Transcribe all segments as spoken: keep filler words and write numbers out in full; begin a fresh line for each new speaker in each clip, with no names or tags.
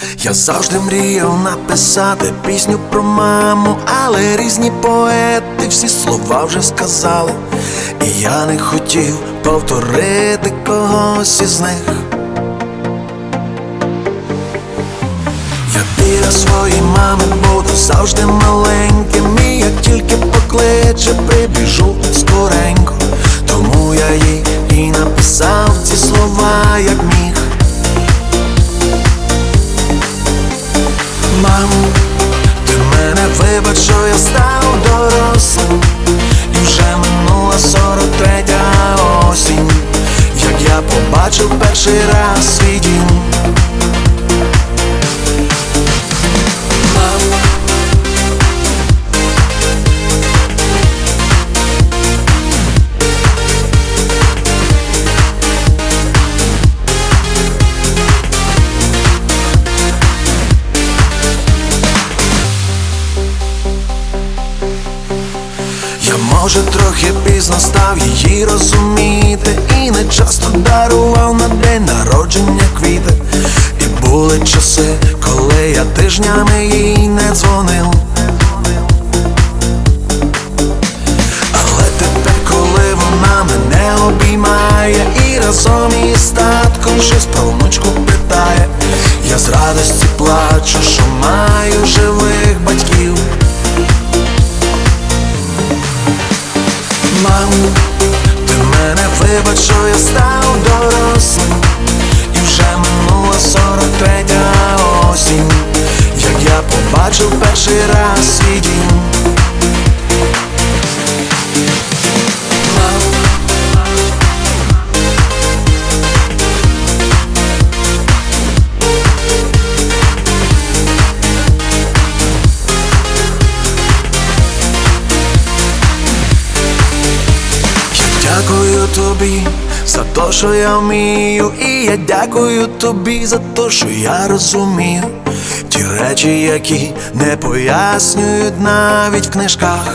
Я завжди мріяв написати пісню про маму, але різні поети всі слова вже сказали, і я не хотів повторити когось із них. Я біля своєї мами буду завжди маленьким, і як тільки покличе, прибіжу скоренько. Тому я їй і написав ці слова, як міг. Мамо, ти мене вибач, що я став дорослим, і вже минула сорок третя осінь, як я побачив перший раз свій дім. Я, може, трохи пізно став її розуміти, і не часто дарував на день народження квіти. І були часи, коли я тижнями їй не дзвонив. Але тепер, коли вона мене обіймає і разом із татком щось про внучку питає, я з радості плачу, що маю живих батьків. Мамо, ти мене вибач, що я став дорослим, і вже минула сорок третя осінь, як я побачив перший раз свій дім. Дякую тобі за те, що я вмію, і я дякую тобі за те, що я розумію ті речі, які не пояснюють навіть в книжках.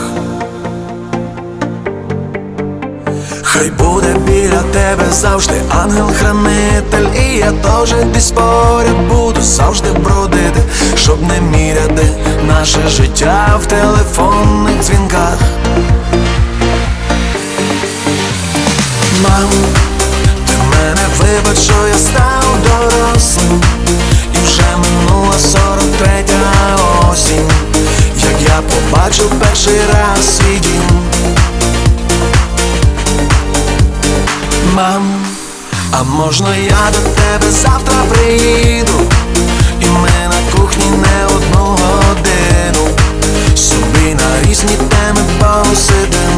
Хай буде біля тебе завжди ангел-хранитель, і я теж десь поряд буду завжди бродити, щоб не міряти наше життя в телефонних дзвінках. Мамо, ти мене вибач, що я став дорослим, і вже минула сорок третя осінь, як я побачив перший раз свій дім. Мамо, а можна я до тебе завтра приїду, і ми на кухні не одну годину собі на різні теми посидим.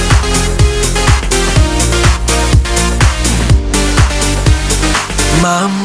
Мам,